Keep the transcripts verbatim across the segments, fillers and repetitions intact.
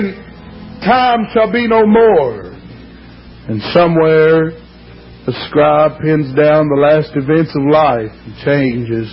time shall be no more. And somewhere a scribe pins down the last events of life and changes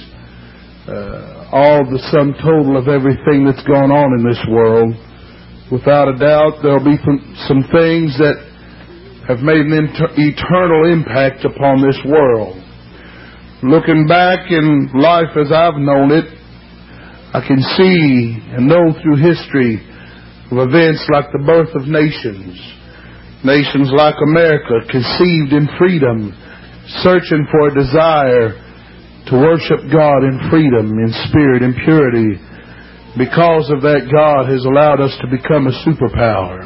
uh, all the sum total of everything that's gone on in this world. Without a doubt, there'll be some, some things that have made an inter- eternal impact upon this world. Looking back in life as I've known it, I can see and know through history of events like the birth of nations. Nations like America, conceived in freedom, searching for a desire to worship God in freedom, in spirit, in purity. Because of that, God has allowed us to become a superpower.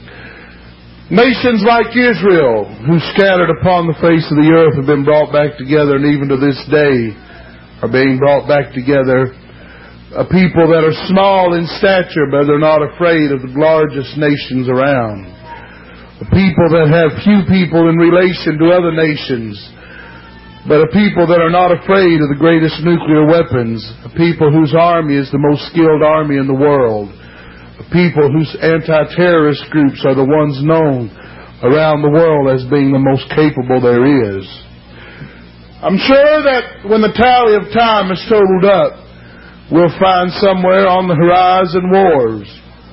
Nations like Israel, who scattered upon the face of the earth, have been brought back together, and even to this day are being brought back together. A people that are small in stature, but they're not afraid of the largest nations around. A people that have few people in relation to other nations, but a people that are not afraid of the greatest nuclear weapons. A people whose army is the most skilled army in the world. A people whose anti-terrorist groups are the ones known around the world as being the most capable there is. I'm sure that when the tally of time is totaled up, we'll find somewhere on the horizon wars.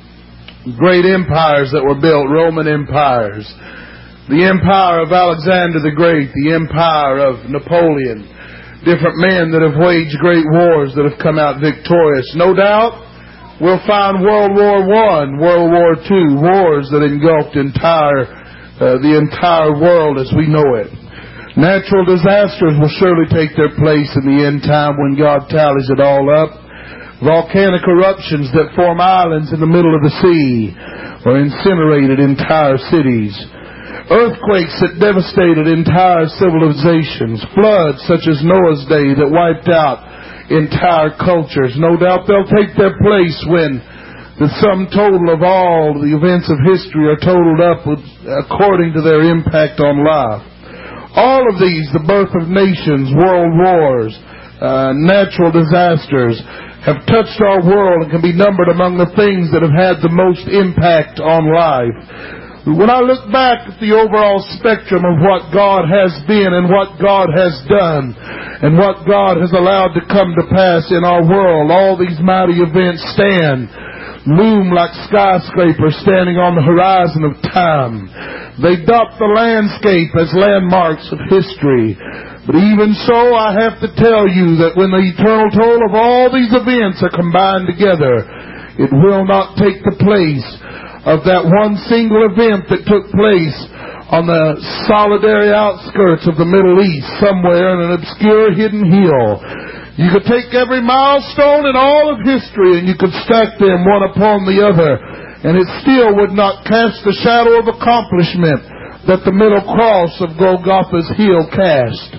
Great empires that were built, Roman empires. The empire of Alexander the Great, the empire of Napoleon. Different men that have waged great wars that have come out victorious. No doubt, we'll find World War One, World War Two, wars that engulfed entire, uh, the entire world as we know it. Natural disasters will surely take their place in the end time when God tallies it all up. Volcanic eruptions that form islands in the middle of the sea or incinerated entire cities. Earthquakes that devastated entire civilizations. Floods such as Noah's Day that wiped out entire cultures. No doubt they'll take their place when the sum total of all the events of history are totaled up with, according to their impact on life. All of these, the birth of nations, world wars, uh, natural disasters, have touched our world and can be numbered among the things that have had the most impact on life. When I look back at the overall spectrum of what God has been and what God has done and what God has allowed to come to pass in our world, all these mighty events stand, loom like skyscrapers standing on the horizon of time. They dot the landscape as landmarks of history. But even so, I have to tell you that when the eternal total of all these events are combined together, it will not take the place of that one single event that took place on the solitary outskirts of the Middle East, somewhere in an obscure hidden hill. You could take every milestone in all of history and you could stack them one upon the other, and it still would not cast the shadow of accomplishment that the middle cross of Golgotha's hill cast.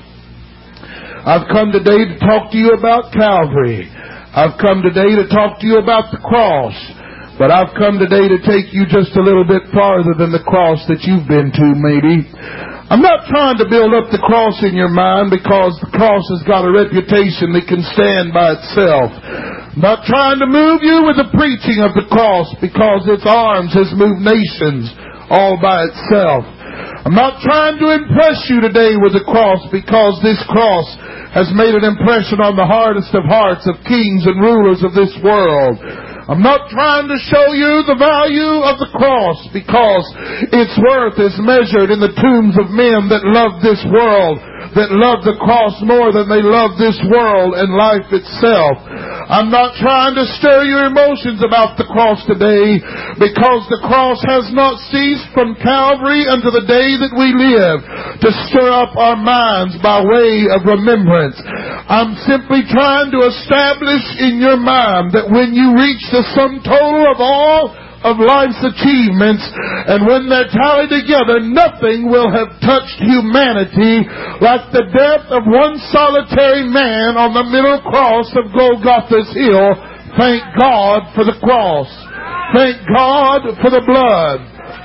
I've come today to talk to you about Calvary. I've come today to talk to you about the cross. But I've come today to take you just a little bit farther than the cross that you've been to, maybe. I'm not trying to build up the cross in your mind because the cross has got a reputation that can stand by itself. I'm not trying to move you with the preaching of the cross because its arms has moved nations all by itself. I'm not trying to impress you today with the cross because this cross has made an impression on the hardest of hearts of kings and rulers of this world. I'm not trying to show you the value of the cross because its worth is measured in the tombs of men that love this world, that love the cross more than they love this world and life itself. I'm not trying to stir your emotions about the cross today because the cross has not ceased from Calvary unto the day that we live to stir up our minds by way of remembrance. I'm simply trying to establish in your mind that when you reach the sum total of all of life's achievements, and when they're tallied together, nothing will have touched humanity like the death of one solitary man on the middle cross of Golgotha's hill. Thank God for the cross. Thank God for the blood.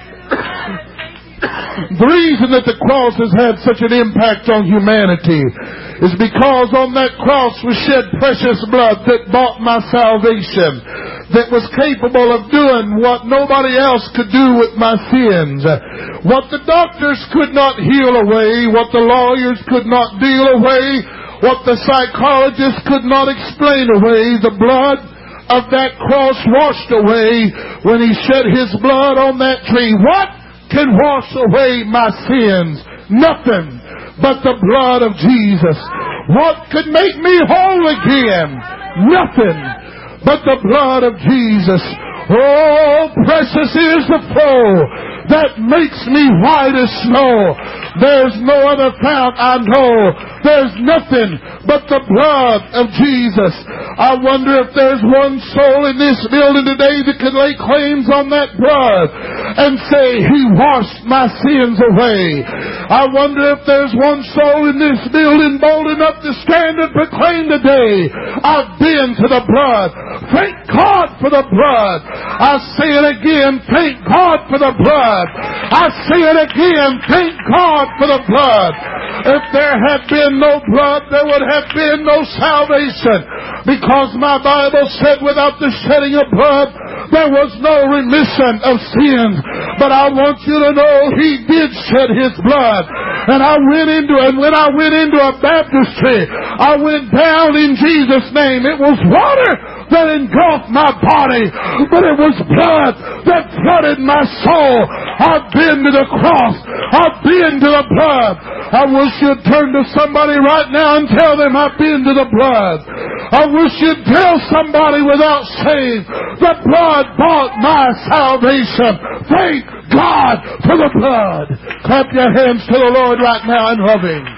The reason that the cross has had such an impact on humanity is because on that cross was shed precious blood that bought my salvation. that was capable of doing what nobody else could do with my sins. What the doctors could not heal away, what the lawyers could not deal away, what the psychologists could not explain away, the blood of that cross washed away when He shed His blood on that tree. What can wash away my sins? Nothing but the blood of Jesus. What could make me whole again? Nothing but the blood of Jesus. Oh, precious is the flow that makes me white as snow. There's no other fount I know. There's nothing but the blood of Jesus. I wonder if there's one soul in this building today that could lay claims on that blood and say, He washed my sins away. I wonder if there's one soul in this building bold enough to stand and proclaim today, I've been to the blood. Thank God for the blood. I say it again, thank God for the blood. I say it again, thank God for the blood. If there had been no blood, there would have been no salvation. Because my Bible said without the shedding of blood, there was no remission of sins. But I want you to know He did shed His blood. And I went into, and when I went into a baptistry, I went down in Jesus' name. It was water that engulfed my body, but it was blood that flooded my soul. I've been to the cross. I've been to the blood. I wish you'd turn to somebody right now and tell them I've been to the blood. I wish you'd tell somebody without shame, the blood bought my salvation. Thank God for the blood. Clap your hands to the Lord right now and love Him.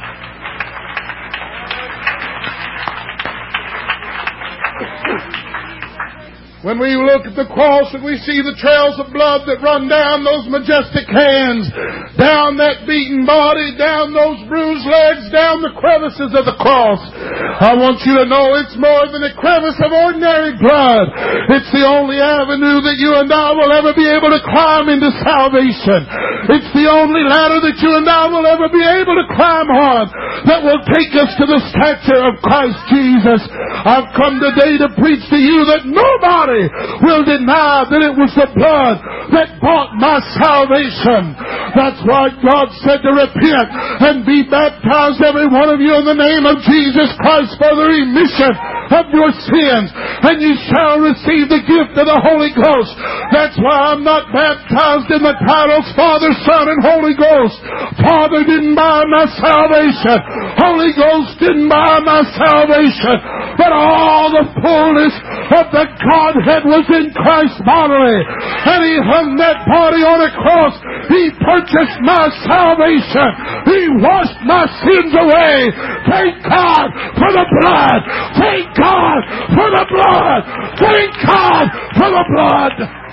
When we look at the cross and we see the trails of blood that run down those majestic hands, down that beaten body, down those bruised legs, down the crevices of the cross, I want you to know it's more than a crevice of ordinary blood. It's the only avenue that you and I will ever be able to climb into salvation. It's the only ladder that you and I will ever be able to climb on that will take us to the stature of Christ Jesus. I've come today to preach to you that nobody will deny that it was the blood that bought my salvation. That's why God said to repent and be baptized, every one of you, in the name of Jesus Christ for the remission of your sins, and you shall receive the gift of the Holy Ghost. That's why I'm not baptized in the titles Father, Son, and Holy Ghost. Father didn't buy my salvation. Holy Ghost didn't buy my salvation. But all the fullness of the Godhead was in Christ bodily. And He hung that body on a cross. He purchased my salvation. He washed my sins away. Thank God for the blood. Thank God for the blood. Thank God for the blood.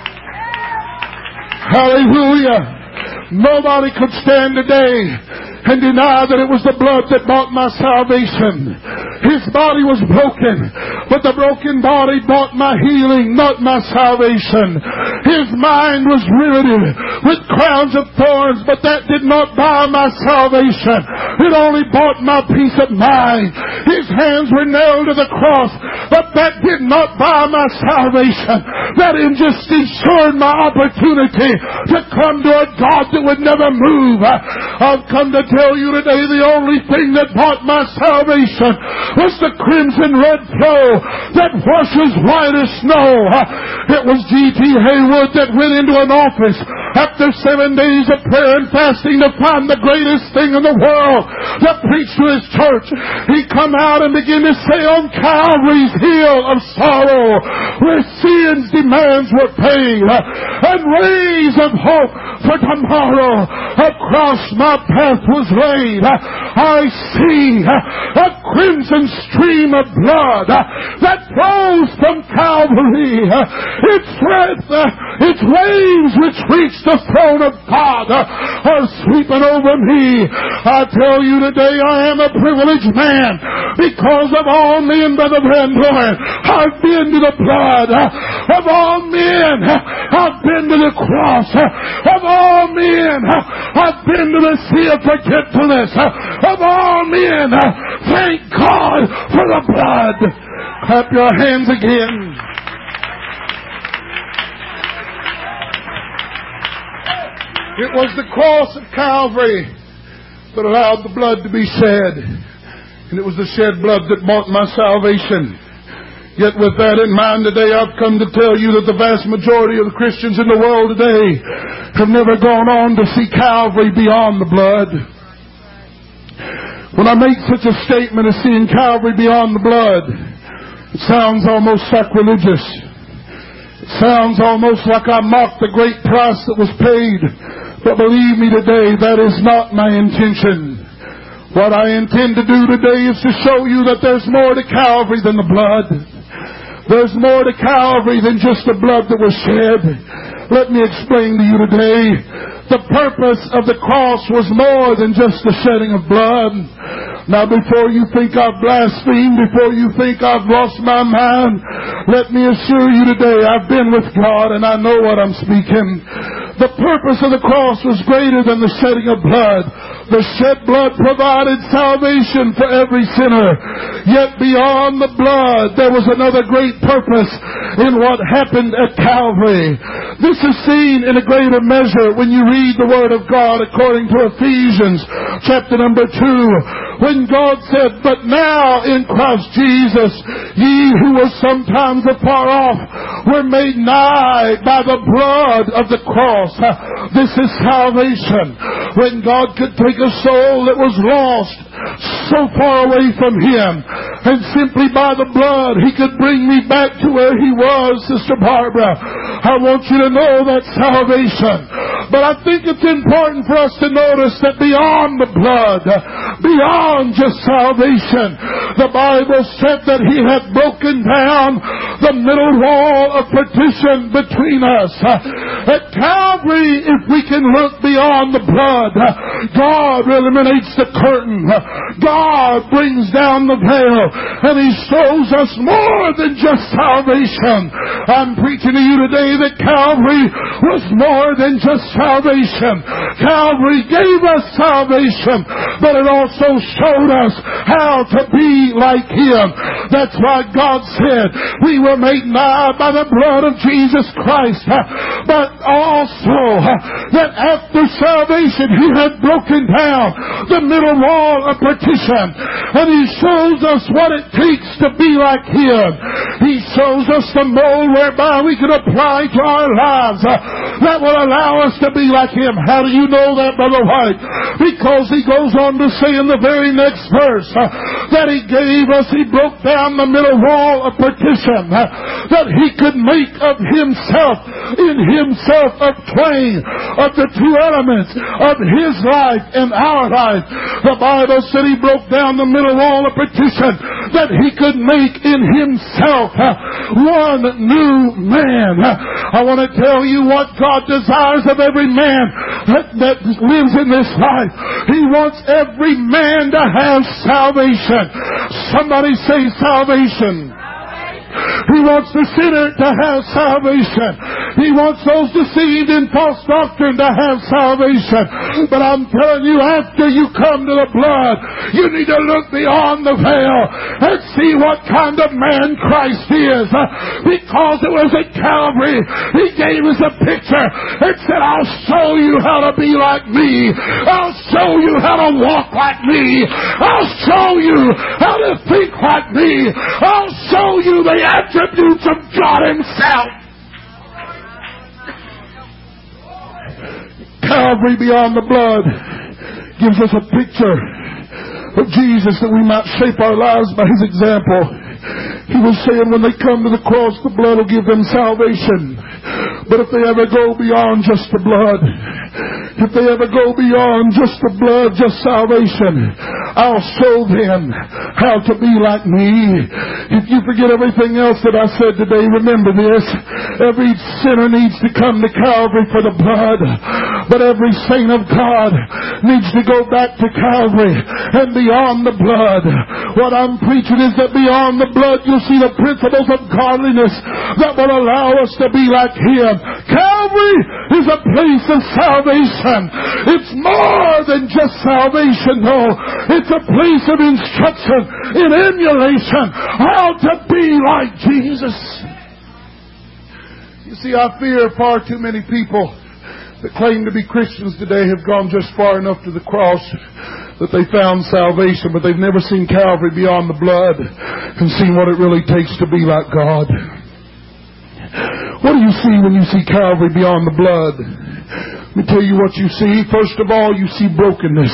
Hallelujah. Nobody could stand today and deny that it was the blood that bought my salvation. His body was broken, but the broken body bought my healing, not my salvation. His mind was riveted with crowns of thorns, but that did not buy my salvation. It only bought my peace of mind. His hands were nailed to the cross, but that did not buy my salvation. That just ensured my opportunity to come to a God that would never move. I've come to tell you today the only thing that bought my salvation was the crimson red flow that washes white as snow. It was G T Haywood that went into an office after seven days of prayer and fasting to find the greatest thing in the world to preach to his church. He come out and began to say, on Calvary's hill of sorrow, where sin's demands were paid, and rays of hope for tomorrow across my path was laid. I see a crimson stream of blood that flows from Calvary. Its breath, its waves which reach the throne of God are sweeping over me. I tell you today, I am a privileged man because of all men, Brother Brandon. I've been to the blood. Of all men, I've been to the cross. Of all men, I've been to the sea of forgetfulness. Of all men, thank God for the blood. Clap your hands again. It was the cross of Calvary that allowed the blood to be shed. And it was the shed blood that bought my salvation. Yet with that in mind today, I've come to tell you that the vast majority of the Christians in the world today have never gone on to see Calvary beyond the blood. When I make such a statement as seeing Calvary beyond the blood, it sounds almost sacrilegious. It sounds almost like I mock the great price that was paid. But believe me today, that is not my intention. What I intend to do today is to show you that there's more to Calvary than the blood. There's more to Calvary than just the blood that was shed. Let me explain to you today. The purpose of the cross was more than just the shedding of blood. Now, before you think I've blasphemed, before you think I've lost my mind, let me assure you today, I've been with God and I know what I'm speaking. The purpose of the cross was greater than the shedding of blood. The shed blood provided salvation for every sinner. Yet beyond the blood, there was another great purpose in what happened at Calvary. This is seen in a greater measure when you read the Word of God according to Ephesians chapter number two. When God said, "But now in Christ Jesus, ye who were sometimes afar off, were made nigh by the blood of the cross." This is salvation. When God could take a soul that was lost so far away from Him, and simply by the blood He could bring me back to where He was, Sister Barbara. I want you to know that's salvation. But I think it's important for us to notice that beyond the blood, beyond just salvation, the Bible said that He had broken down the middle wall of partition between us. At Calvary, if we can look beyond the blood, God eliminates the curtain. God brings down the veil, and He shows us more than just salvation. I'm preaching to you today that Calvary was more than just salvation. Calvary gave us salvation, but it also showed us how to be like Him. That's why God said we were made nigh by the blood of Jesus Christ, but also that after salvation He had broken down the middle wall of partition, and He shows us what it takes to be like Him. He shows us the mold whereby we can apply to our lives that will allow us to be like Him. How do you know that, Brother White? Because He goes on to say in the very next verse that He gave us, He broke down the middle wall of partition, that He could make of Himself, in Himself of twain, of the two elements of His life and our life. The Bible said He broke down the middle wall of partition, that He could make in Himself one new man. I want to tell you what God desires of every man that, that lives in this life. He wants every man to have salvation. Somebody say salvation. He wants the sinner to have salvation. He wants those deceived in false doctrine to have salvation. But I'm telling you, after you come to the blood, you need to look beyond the veil and see what kind of man Christ is. Because it was at Calvary, He gave us a picture and said, "I'll show you how to be like me. I'll show you how to walk like me. I'll show you how to think like me. I'll show you the attributes of God Himself." Calvary beyond the blood gives us a picture of Jesus that we might shape our lives by His example. He was saying when they come to the cross, the blood will give them salvation. But if they ever go beyond just the blood, if they ever go beyond just the blood, just salvation, I'll show them how to be like me. If you forget everything else that I said today, remember this. Every sinner needs to come to Calvary for the blood. But every saint of God needs to go back to Calvary and beyond the blood. What I'm preaching is that beyond the blood you'll see the principles of godliness that will allow us to be like Him. Calvary is a place of salvation. It's more than just salvation, though. It's a place of instruction, in emulation, how to be like Jesus. You see, I fear far too many people that claim to be Christians today have gone just far enough to the cross that they found salvation, but they've never seen Calvary beyond the blood and seen what it really takes to be like God. What do you see when you see Calvary beyond the blood? Let me tell you what you see. First of all, you see brokenness.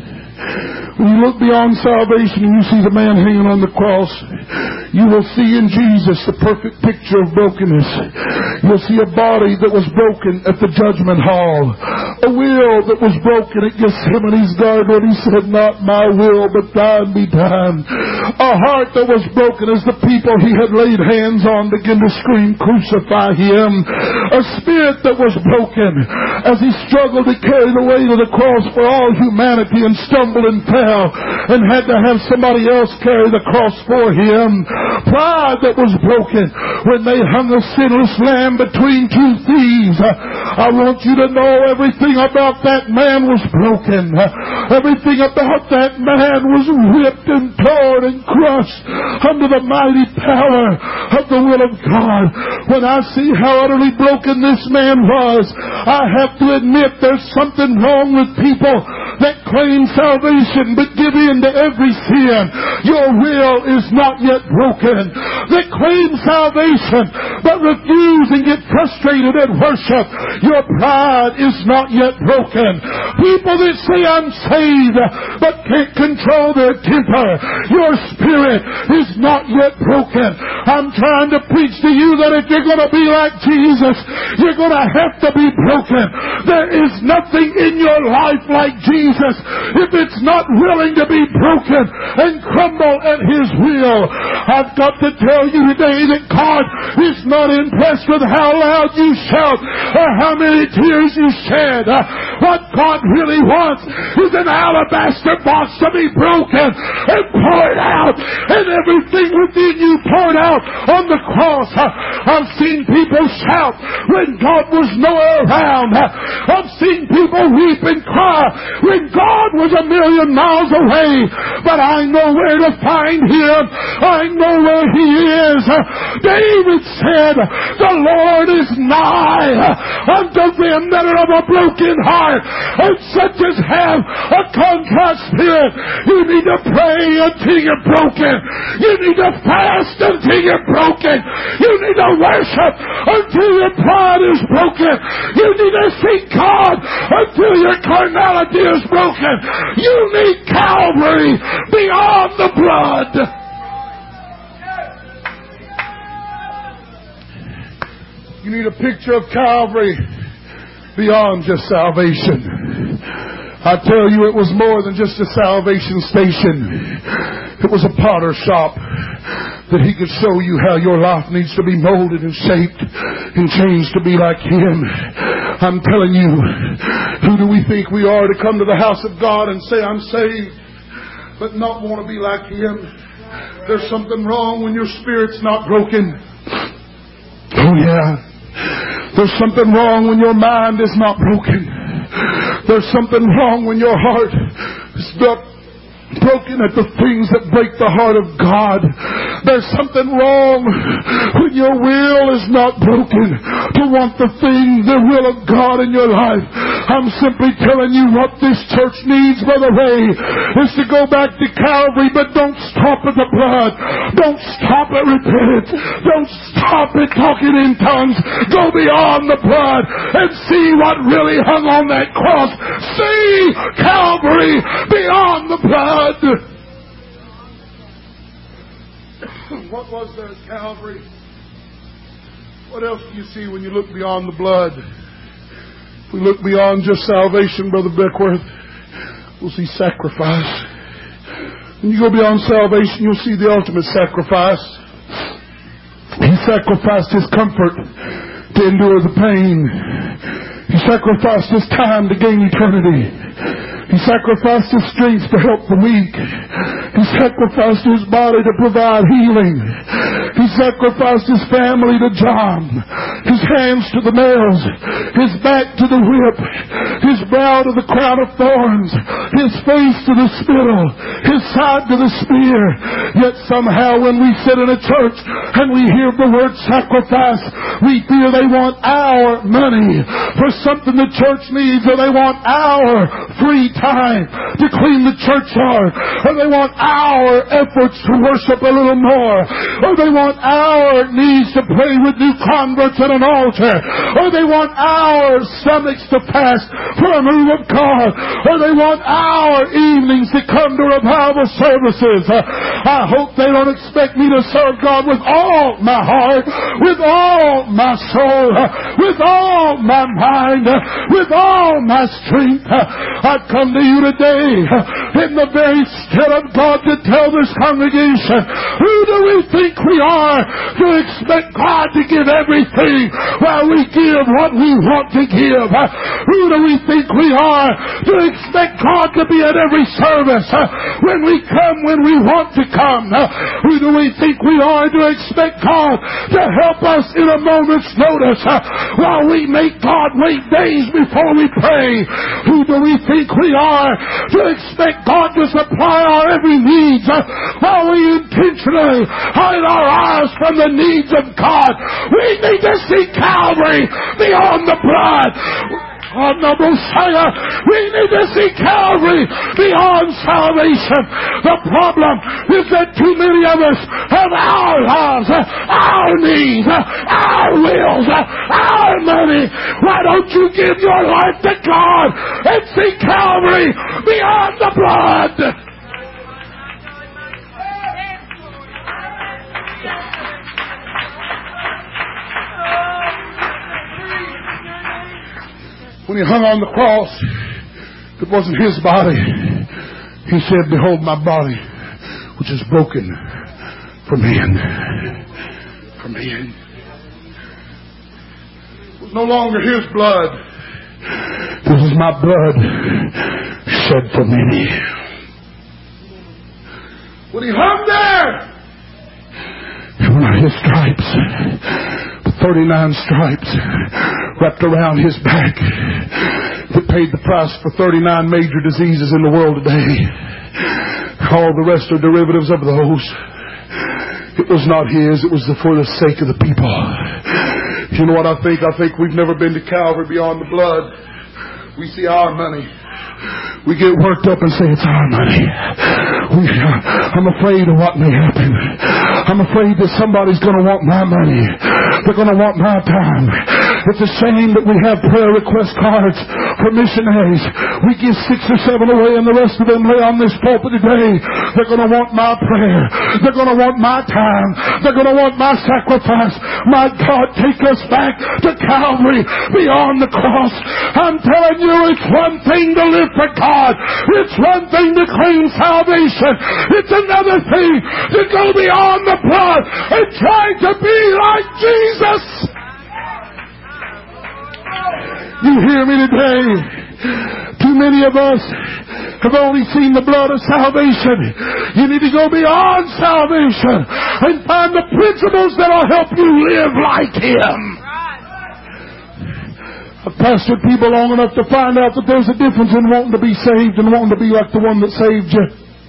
When you look beyond salvation and you see the man hanging on the cross, you will see in Jesus the perfect picture of brokenness. You'll see a body that was broken at the judgment hall. A will that was broken at Gethsemane's garden when he said, "Not my will, but thine be done." A heart that was broken as the people he had laid hands on began to scream, "Crucify him." A spirit that was broken as he struggled to carry the weight of the cross for all humanity and stumbled and fell and had to have somebody else carry the cross for him. Pride that was broken when they hung a sinless lamb between two thieves. I want you to know everything about that man was broken. Everything about that man was ripped and torn and crushed under the mighty power of the will of God. When I see how utterly broken this man was, I have to admit there's something wrong with people that claim salvation but give in to every sin. Your will is not yet broken. That claim salvation but refuse and get frustrated at worship. Your pride is not yet broken. People that say I'm saved but can't control their temper. Your spirit is not yet broken. I'm trying to preach to you that if you're going to be like Jesus, you're going to have to be broken. There is nothing in your life like Jesus if it's not willing to be broken and crumble at His will. I've got to tell you today that God is not impressed with how loud you shout or how many tears you shed. What God really wants is an alabaster box to be broken and poured out, and everything within you poured out on the cross. I've seen people shout when God was nowhere around. I've seen people weep and cry when God was a million miles away. But I know where to find Him. I know where He is. David said, "The Lord is nigh unto them that are of a broken heart, and such as have a contrite spirit." You need to pray until you're broken. You need to fast until you're broken. You need to worship until your pride is broken. You need to seek God until your carnality is broken. You need Calvary beyond the blood. You need a picture of Calvary beyond just salvation. I tell you, it was more than just a salvation station. It was a potter shop that He could show you how your life needs to be molded and shaped and changed to be like Him. I'm telling you, who do we think we are to come to the house of God and say, "I'm saved," but not want to be like Him? There's something wrong when your spirit's not broken. Oh yeah. There's something wrong when your mind is not broken. There's something wrong when your heart is not broken at the things that break the heart of God. There's something wrong when your will is not broken to want the thing, the will of God in your life. I'm simply telling you what this church needs, Brother Ray, is to go back to Calvary, but don't stop at the blood. Don't stop at repentance. Don't stop at talking in tongues. Go beyond the blood and see what really hung on that cross. See Calvary beyond the blood. What was there at Calvary? What else do you see when you look beyond the blood? If we look beyond just salvation, Brother Beckworth, we'll see sacrifice. When you go beyond salvation, you'll see the ultimate sacrifice. He sacrificed His comfort to endure the pain. He sacrificed His time to gain eternity. He sacrificed His strength to help the weak. He sacrificed His body to provide healing. He sacrificed His family to John, His hands to the nails, His back to the whip, His his brow to the crown of thorns, his face to the spittle, his side to the spear. Yet somehow when we sit in a church and we hear the word sacrifice, we fear they want our money for something the church needs, or they want our free time to clean the churchyard, or they want our efforts to worship a little more, or they want our needs to pray with new converts at an altar, or they want our stomachs to fast for a move of God, or they want our evenings to come to revival services. I hope they don't expect me to serve God with all my heart, with all my soul, with all my mind, with all my strength. I've come to you today in the very stead of God to tell this congregation, who do we think we are to expect God to give everything while we give what we want to give? Who do we think we are to expect God to be at every service when we come when we want to come? Who do we think we are to expect God to help us in a moment's notice while we make God wait days before we pray? Who do we think we are to expect God to supply our every needs while we intentionally hide our eyes from the needs of God? We need to see Calvary beyond the blood. Oh, no, Messiah, we need to see Calvary beyond salvation. The problem is that too many of us have our lives, our needs, our wills, our money. Why don't you give your life to God and see Calvary beyond the blood? When he hung on the cross, it wasn't his body. He said, behold my body, which is broken for men. For men. It was no longer his blood. This is my blood shed for many. When he hung there, it were not his stripes, thirty-nine stripes wrapped around his back that paid the price for thirty-nine major diseases in the world today. All the rest are derivatives of those. It was not his. It was for the sake of the people. You know what I think? I think we've never been to Calvary beyond the blood. We see our money. We get worked up and say it's our money. We, uh, I'm afraid of what may happen. I'm afraid that somebody's going to want my money. They're going to want my time. It's a shame that we have prayer request cards for missionaries. We give six or seven away and the rest of them lay on this pulpit today. They're going to want my prayer. They're going to want my time. They're going to want my sacrifice. My God, take us back to Calvary beyond the cross. I'm telling you, it's one thing to live for God. It's one thing to claim salvation. It's another thing to go beyond the blood and try to be like Jesus. You hear me today? Too many of us have only seen the blood of salvation. You need to go beyond salvation and find the principles that will help you live like Him. I've pastored people long enough to find out that there's a difference in wanting to be saved and wanting to be like the one that saved you.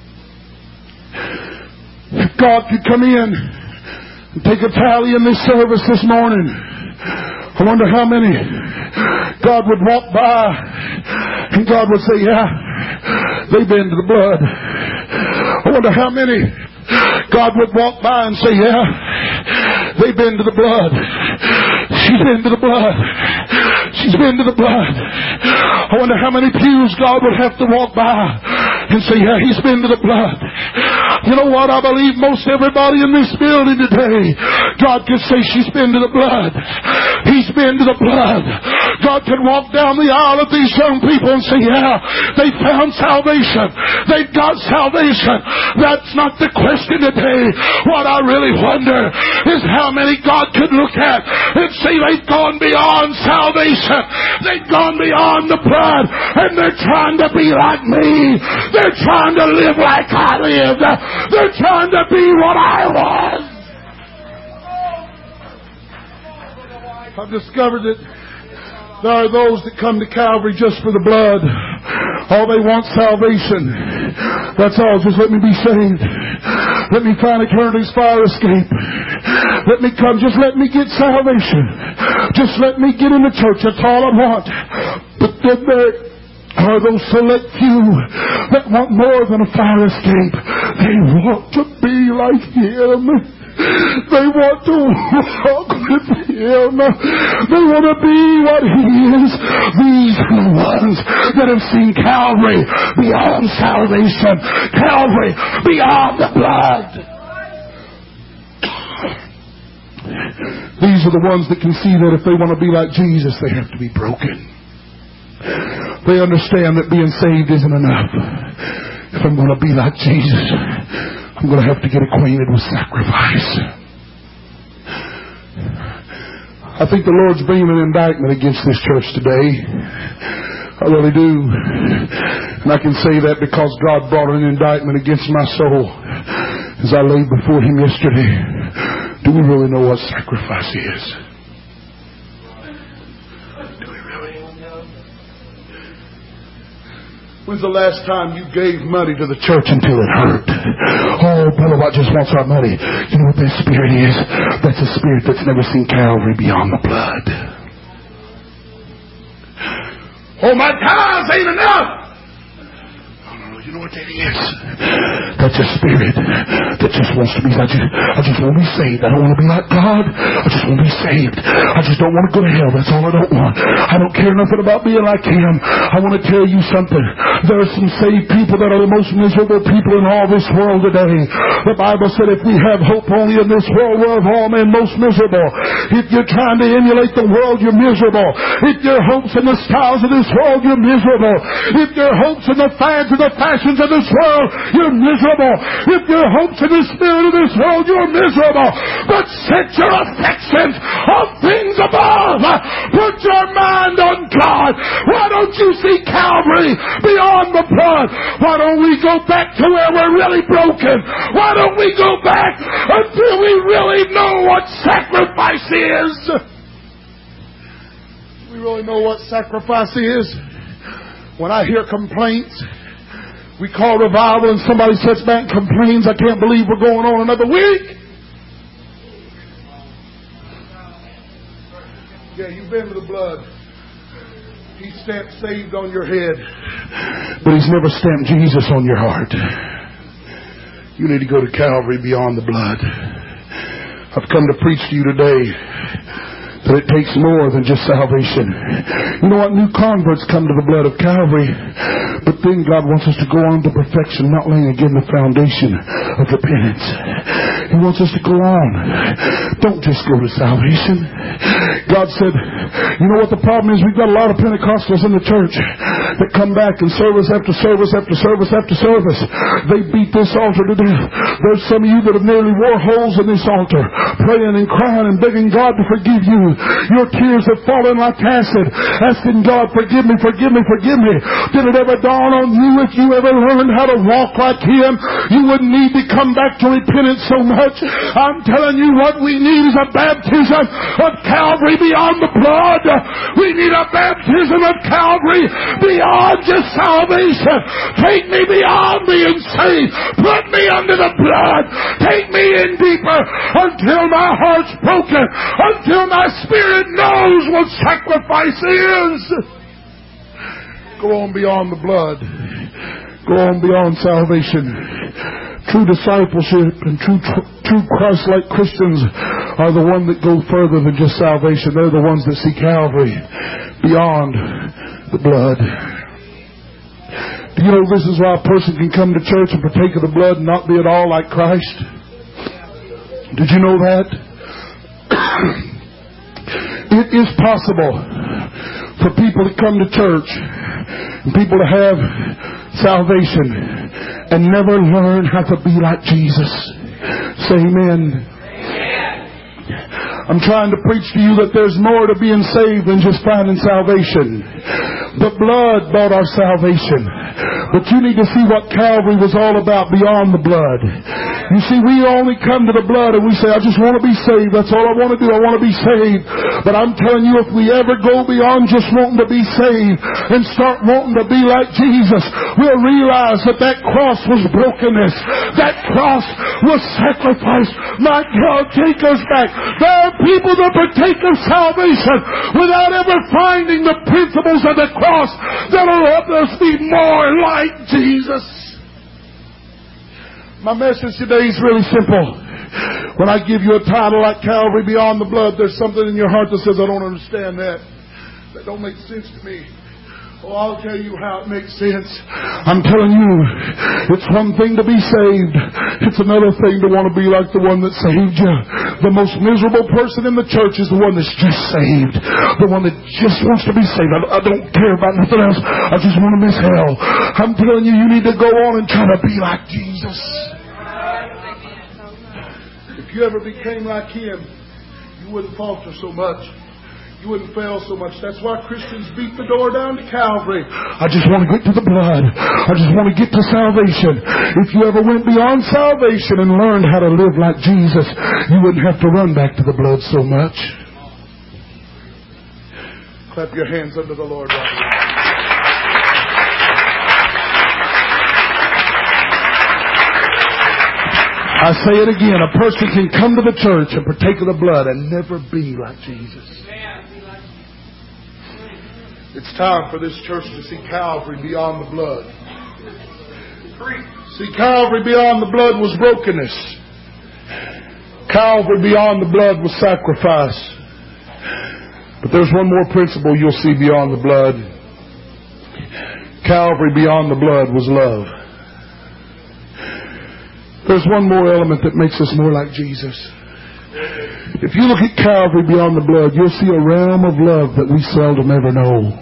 If God could come in and take a tally in this service this morning, I wonder how many God would walk by and God would say, yeah, they've been to the blood. I wonder how many God would walk by and say, yeah, they've been to the blood. She's been to the blood. She's been to the blood. I wonder how many pews God would have to walk by and say, yeah, he's been to the blood. You know what? I believe most everybody in this building today, God could say she's been to the blood. He's been to the blood. God can walk down the aisle of these young people and say, yeah, they found salvation. They've got salvation. That's not the question today. What I really wonder is how many God could look at and say they've gone beyond salvation. They've gone beyond the blood and they're trying to be like me. They're trying to live like I lived. They're trying to be what I was. I've discovered that There are those that come to Calvary just for the blood. All they want salvation. That's all. Just let me be saved. Let me find eternity's fire escape. Let me come. Just let me get salvation. Just let me get in the church. That's all I want. But then there are those select few that want more than a fire escape. They want to be like Him. They want to walk with Him. They want to be what He is. These are the ones that have seen Calvary beyond salvation. Calvary beyond the blood. These are the ones that can see that if they want to be like Jesus, they have to be broken. They understand that being saved isn't enough. If I'm going to be like Jesus, I'm going to have to get acquainted with sacrifice. I think the Lord's bringing an indictment against this church today. I really do. And I can say that because God brought an indictment against my soul as I laid before Him yesterday. Do we really know what sacrifice is? When's the last time you gave money to the church until it hurt? Oh, Brother Watt just wants our money. You know what that spirit is? That's a spirit that's never seen Calvary beyond the blood. Oh, my tithes ain't enough. You know what that is? That's a spirit that just wants to be. I just, I just want to be saved. I don't want to be like God. I just want to be saved. I just don't want to go to hell. That's all I don't want. I don't care nothing about being like Him. I want to tell you something. There are some saved people that are the most miserable people in all this world today. The Bible said if we have hope only in this world, we're of all men most miserable. If you're trying to emulate the world, you're miserable. If your hope's in the styles of this world, you're miserable. If your hope's in the fads and the fashions of this world, you're miserable. If your hope's in the spirit of this world, you're miserable. But set your affections on things above. Put your mind on God. Why don't you see Calvary beyond the blood? Why don't we go back to where we're really broken? Why don't we go back until we really know what sacrifice is? We really know what sacrifice is. When I hear complaints, we call revival and somebody sits back and complains, I can't believe we're going on another week. Yeah, you've been to the blood. He stamped saved on your head, but He's never stamped Jesus on your heart. You need to go to Calvary beyond the blood. I've come to preach to you today that it takes more than just salvation. You know what? New converts come to the blood of Calvary, but then God wants us to go on to perfection, not laying again the foundation of repentance. He wants us to go on. Don't just go to salvation. God said, you know what the problem is? We've got a lot of Pentecostals in the church that come back and service after service after service after service. They beat this altar to death. There's some of you that have nearly wore holes in this altar, praying and crying and begging God to forgive you. Your tears have fallen like acid, asking God, forgive me, forgive me, forgive me. Did it ever dawn on you if you ever learned how to walk like Him, you wouldn't need to come back to repentance so much? I'm telling you, what we need is a baptism of Calvary beyond the blood. We need a baptism of Calvary beyond just salvation. Take me beyond being saved. Put me under the blood. Take me in deeper until my heart's broken, until my spirit knows what sacrifice is. Go on beyond the blood. Go on beyond salvation. True discipleship and true true Christ-like Christians are the ones that go further than just salvation. They're the ones that see Calvary beyond the blood. Do you know this is why a person can come to church and partake of the blood and not be at all like Christ? Did you know that? It is possible for people to come to church and people to have salvation and never learn how to be like Jesus. Say amen. I'm trying to preach to you that there's more to being saved than just finding salvation. The blood bought our salvation. But you need to see what Calvary was all about beyond the blood. You see, we only come to the blood and we say, I just want to be saved. That's all I want to do. I want to be saved. But I'm telling you, if we ever go beyond just wanting to be saved and start wanting to be like Jesus, we'll realize that that cross was brokenness. That cross was sacrifice. My God, take us back. There are people that partake of salvation without ever finding the principles of the cross that will help us be more like Jesus. My message today is really simple. When I give you a title like Calvary Beyond the Blood, there's something in your heart that says, I don't understand that. That don't make sense to me. Oh, I'll tell you how it makes sense. I'm telling you, it's one thing to be saved. It's another thing to want to be like the one that saved you. The most miserable person in the church is the one that's just saved. The one that just wants to be saved. I, I don't care about nothing else. I just want to miss hell. I'm telling you, you need to go on and try to be like Jesus. If you ever became like Him, you wouldn't falter so much. You wouldn't fail so much. That's why Christians beat the door down to Calvary. I just want to get to the blood. I just want to get to salvation. If you ever went beyond salvation and learned how to live like Jesus, you wouldn't have to run back to the blood so much. Clap your hands unto the Lord right now. I say it again. A person can come to the church and partake of the blood and never be like Jesus. It's time for this church to see Calvary beyond the blood. See, Calvary beyond the blood was brokenness. Calvary beyond the blood was sacrifice. But there's one more principle you'll see beyond the blood. Calvary beyond the blood was love. There's one more element that makes us more like Jesus. If you look at Calvary beyond the blood, you'll see a realm of love that we seldom ever know.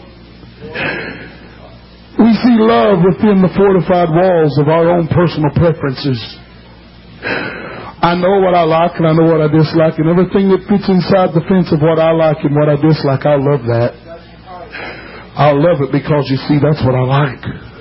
We see love within the fortified walls of our own personal preferences. I know what I like and I know what I dislike, and everything that fits inside the fence of what I like and what I dislike, I love that. I'll love it because, you see, that's what I like.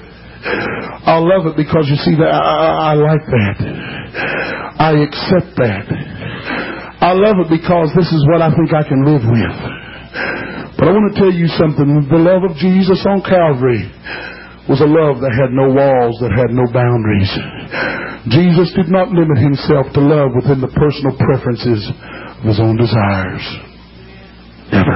I'll love it because, you see, that I, I, I like that. I accept that. I love it because this is what I think I can live with. But I want to tell you something. The love of Jesus on Calvary was a love that had no walls, that had no boundaries. Jesus did not limit Himself to love within the personal preferences of His own desires. Never.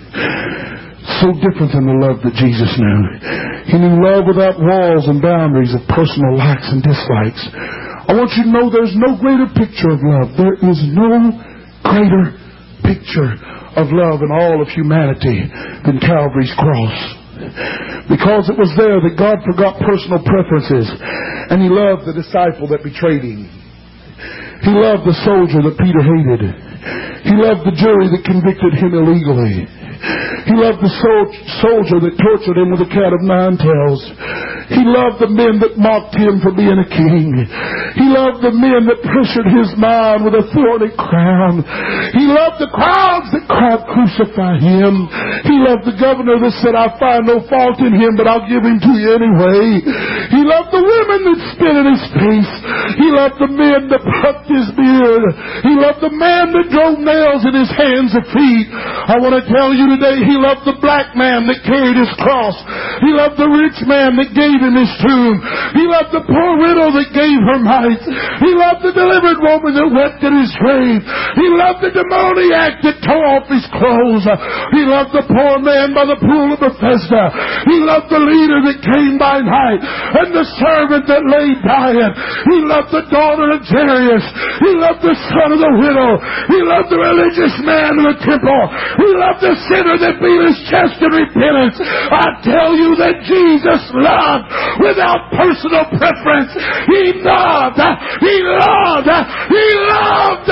So different than the love that Jesus knew. He knew love without walls and boundaries of personal likes and dislikes. I want you to know there's no greater picture of love. There is no greater picture of love in all of humanity than Calvary's cross. Because it was there that God forgot personal preferences, and He loved the disciple that betrayed Him. He loved the soldier that Peter hated. He loved the jury that convicted him illegally. He loved the sol- soldier that tortured him with a cat of nine tails. He loved the men that mocked him for being a king. He loved the men that pressured his mind with a thorny crown. He loved the crowds that cried, crucify him. He loved the governor that said, I find no fault in him, but I'll give him to you anyway. He loved the women that spit in his face. He loved the men that plucked his beard. He loved the man that drove nails in his hands and feet. I want to tell you today, He loved the black man that carried his cross. He loved the rich man that gave him his tomb. He loved the poor widow that gave her mite. He loved the delivered woman that wept at his grave. He loved the demoniac that tore off his clothes. He loved the poor man by the pool of Bethesda. He loved the leader that came by night and the servant that lay dying. He loved the daughter of Jairus. He loved the son of the widow. He loved the religious man in the temple. He loved the sinner that beat his chest in repentance. I tell you that Jesus loved without personal preference. He loved. He loved. He loved.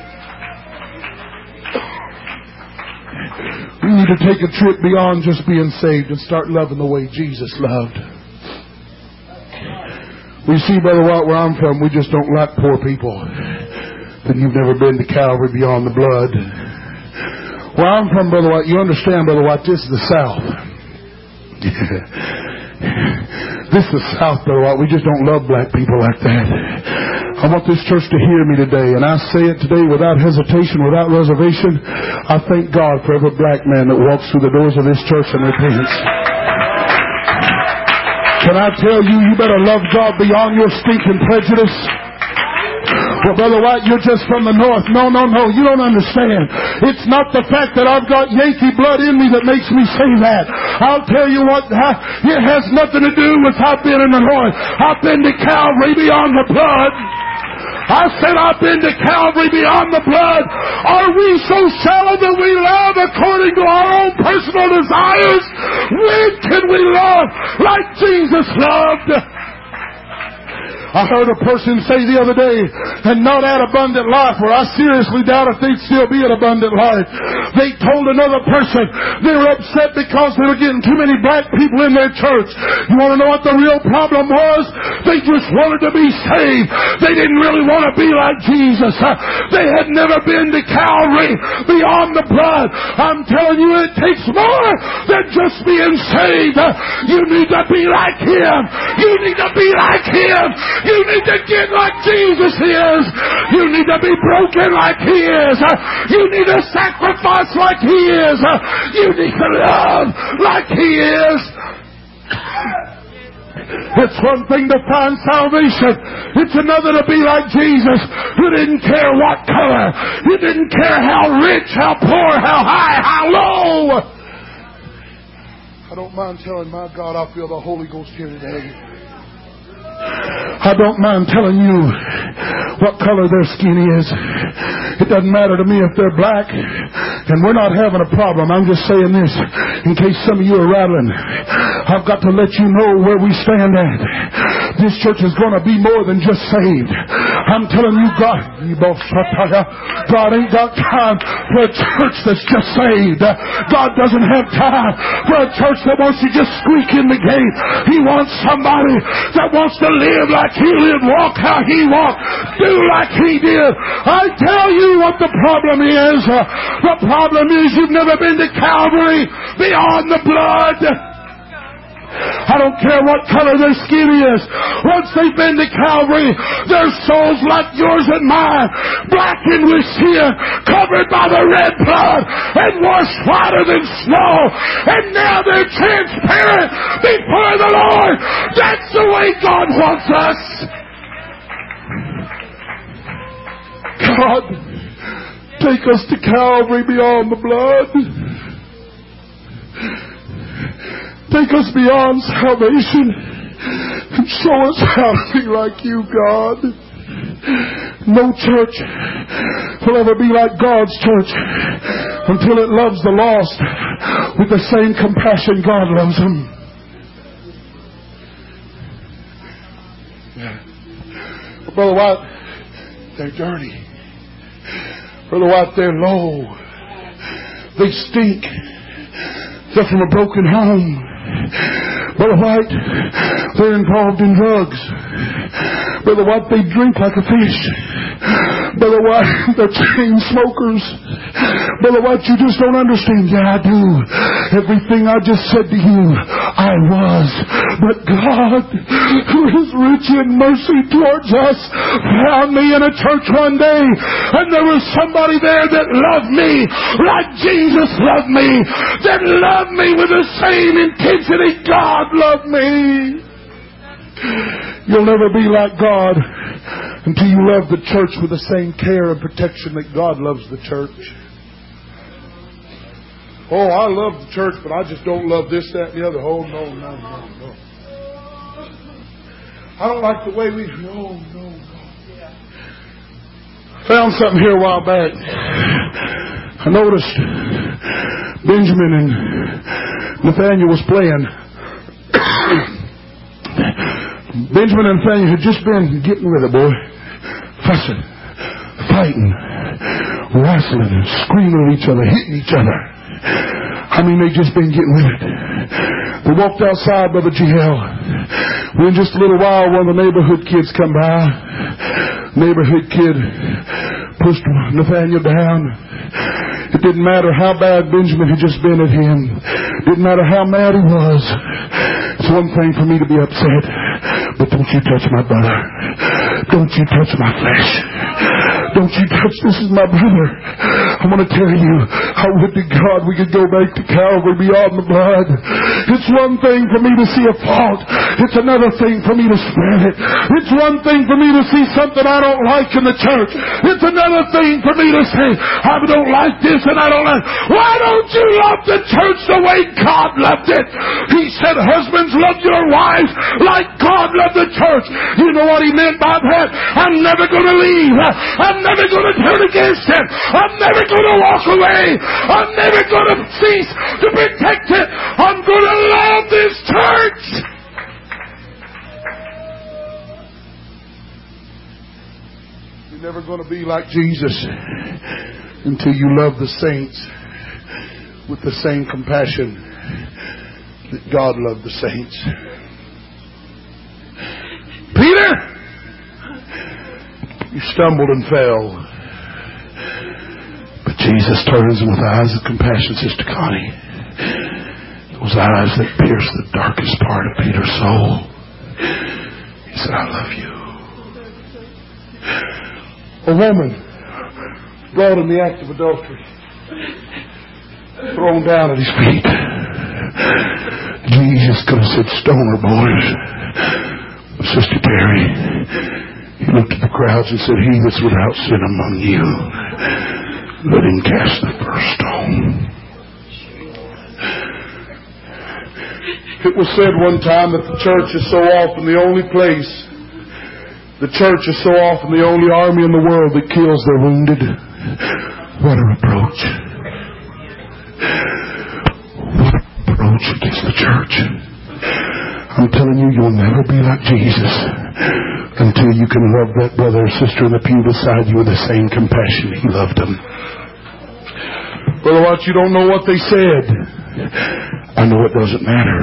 We need to take a trip beyond just being saved and start loving the way Jesus loved. We see, Brother Watt, where I'm from, we just don't like poor people. Then you've never been to Calvary beyond the blood. Where I'm from, Brother Watt, you understand, Brother Watt, this is the South. This is South, though. We just don't love black people like that. I want this church to hear me today, and I say it today without hesitation, without reservation. I thank God for every black man that walks through the doors of this church and repents. Can I tell you, you better love God beyond your stinking prejudice? Well, Brother White, you're just from the north. No, no, no. You don't understand. It's not the fact that I've got Yankee blood in me that makes me say that. I'll tell you what, it has nothing to do with I've been in the north. I've been to Calvary beyond the blood. I said I've been to Calvary beyond the blood. Are we so shallow that we love according to our own personal desires? When can we love like Jesus loved? I heard a person say the other day, and not at Abundant Life, where I seriously doubt if they'd still be at Abundant Life. They told another person they were upset because they were getting too many black people in their church. You want to know what the real problem was? They just wanted to be saved. They didn't really want to be like Jesus. They had never been to Calvary beyond the blood. I'm telling you, it takes more than just being saved. You need to be like Him. You need to be like Him. You need to get like Jesus is. You need to be broken like He is. You need to sacrifice like He is. You need to love like He is. It's one thing to find salvation. It's another to be like Jesus, who didn't care what color. He didn't care how rich, how poor, how high, how low. I don't mind telling my God I feel the Holy Ghost here today. I don't mind telling you what color their skin is. It doesn't matter to me if they're black. And we're not having a problem. I'm just saying this in case some of you are rattling. I've got to let you know where we stand at. This church is going to be more than just saved. I'm telling you, God, God ain't got time for a church that's just saved. God doesn't have time for a church that wants to just squeak in the gate. He wants somebody that wants to live like He lived, walk how He walked, do like He did. I tell you what the problem is. Uh, the problem is you've never been to Calvary beyond the blood. I don't care what color their skin is. Once they've been to Calvary, their souls like yours and mine, blackened with sin, covered by the red blood, and washed whiter than snow. And now they're transparent before the Lord. That's the way God wants us. God, take us to Calvary beyond the blood. Take us beyond salvation and show us how to be like You, God. No church will ever be like God's church until it loves the lost with the same compassion God loves them. Yeah. Brother White, they're dirty. Brother White, they're low. They stink. They're from a broken home. Brother White, they're involved in drugs. Brother White, they drink like a fish. Brother White, they're chain smokers. Brother White, you just don't understand. Yeah, I do. Everything I just said to you, I was. But God, who is rich in mercy towards us, found me in a church one day, and there was somebody there that loved me like Jesus loved me, that loved me with the same intensity God loved me. You'll never be like God until you love the church with the same care and protection that God loves the church. Oh, I love the church, but I just don't love this, that, and the other. Oh, no, no, no, no. I don't like the way we... No, no, no. Found something here a while back. I noticed Benjamin and Nathaniel was playing. Benjamin and Nathaniel had just been getting with it, boy. Fussing, fighting, wrestling, screaming at each other, hitting each other. I mean, they just been getting with it. They walked outside, Brother G L. Well, in just a little while, one of the neighborhood kids come by. Neighborhood kid pushed Nathaniel down. It didn't matter how bad Benjamin had just been at him. Didn't matter how mad he was. It's one thing for me to be upset, but don't you touch my brother. Don't you touch my flesh. Don't you touch, this is my brother. I want to tell you, I would to God we could go back to Calvary beyond the blood. It's one thing for me to see a fault. It's another thing for me to spread it. It's one thing for me to see something I don't like in the church. It's another thing for me to say, I don't like this and I don't like. Why don't you love the church the way God loved it? He said, husbands, love your wives like God loved the church. You know what he meant by that? I'm never going to leave. I'm never going to turn against it. I'm never going to walk away. I'm never going to cease to protect it. I'm going to love this church. You're never going to be like Jesus until you love the saints with the same compassion that God loved the saints. Peter, you stumbled and fell. But Jesus turns and with eyes of compassion says to Connie, those eyes that pierce the darkest part of Peter's soul, he said, I love you. A woman brought in the act of adultery, thrown down at his feet. Jesus could have said, stone her, boys. Sister Terry, he looked at the crowds and said, he that's without sin among you, let him cast the first stone. It was said one time that the church is so often the only place, the church is so often the only army in the world that kills their wounded. What a reproach. What a reproach against the church. I'm telling you, you'll never be like Jesus until you can love that brother or sister in the pew beside you with the same compassion he loved them. Brother Watts, you don't know what they said. I know it doesn't matter.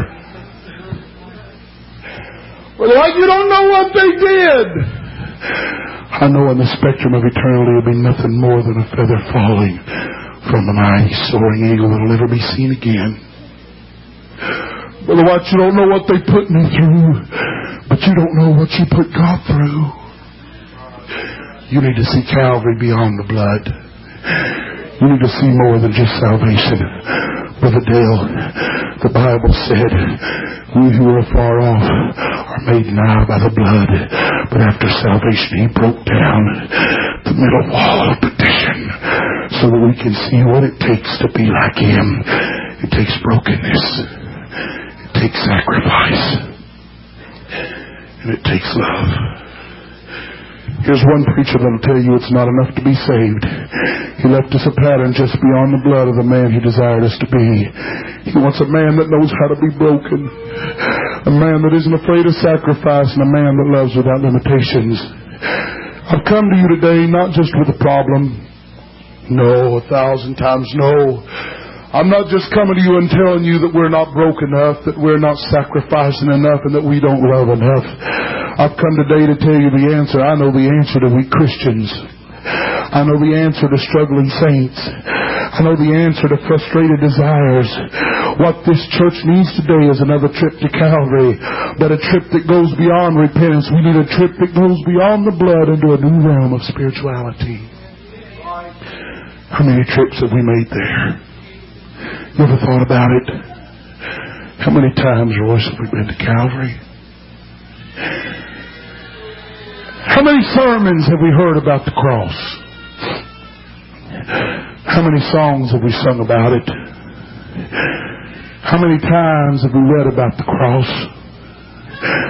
Brother Watts, you don't know what they did. I know in the spectrum of eternity it'll be nothing more than a feather falling from a mighty soaring eagle that'll never be seen again. Brother Watts, you don't know what they put me through, but you don't know what you put God through. You need to see Calvary beyond the blood. You need to see more than just salvation. Brother Dale, the Bible said, we who are far off are made nigh by the blood. But after salvation, he broke down the middle wall of partition so that we can see what it takes to be like him. It takes brokenness. It takes sacrifice, and it takes love. Here's one preacher that'll tell you it's not enough to be saved. He left us a pattern just beyond the blood of the man he desired us to be. He wants a man that knows how to be broken, a man that isn't afraid of sacrifice, and a man that loves without limitations. I've come to you today not just with a problem. No, a thousand times no. I'm not just coming to you and telling you that we're not broken enough, that we're not sacrificing enough, and that we don't love enough. I've come today to tell you the answer. I know the answer to weak Christians. I know the answer to struggling saints. I know the answer to frustrated desires. What this church needs today is another trip to Calvary, but a trip that goes beyond repentance. We need a trip that goes beyond the blood into a new realm of spirituality. How many trips have we made there? You ever thought about it? How many times, Royce, have we been to Calvary? How many sermons have we heard about the cross? How many songs have we sung about it? How many times have we read about the cross?